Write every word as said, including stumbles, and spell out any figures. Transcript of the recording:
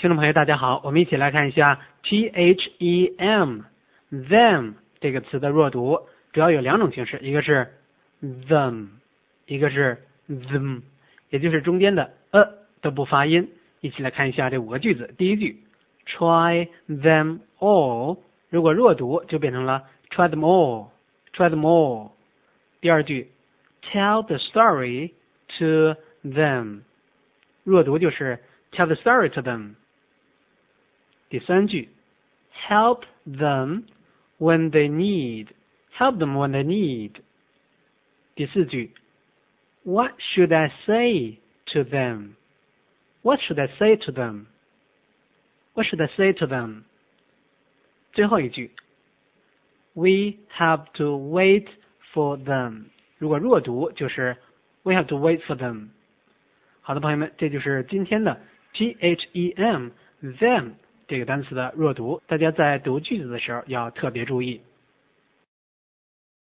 听众朋友大家好，我们一起来看一下 T H E M them 这个词的弱读，主要有两种形式，一个是 them， 一个是 them， 也就是中间的呃都不发音。一起来看一下这五个句子。第一句 try them all， 如果弱读就变成了 try them all try them all。 第二句 tell the story to them， 弱读就是 tell the story to them。 第三句 help them when they need help them when they need。 第四句 what should I say to them what should I say to them what should I say to them。 最后一句 we have to wait for them， 如果弱读就是 we have to wait for them。 好的朋友们，这就是今天的 T H E M them 这个单词的弱读，大家在读句子的时候要特别注意。